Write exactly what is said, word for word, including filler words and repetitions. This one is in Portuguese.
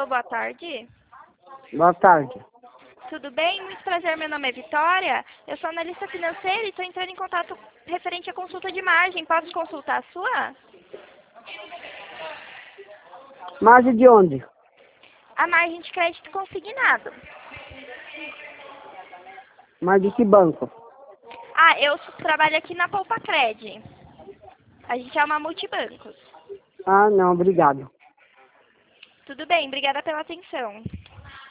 boa tarde. Boa tarde. Tudo bem? Muito prazer, meu nome é Vitória. Eu sou analista financeira e estou entrando em contato referente à consulta de margem. Posso consultar a sua? Margem de onde? A margem de crédito consignado. Mas de que banco? Ah, eu trabalho aqui na Poupa Cred. A gente é uma multibancos. Ah, não, obrigado. Tudo bem, obrigada pela atenção.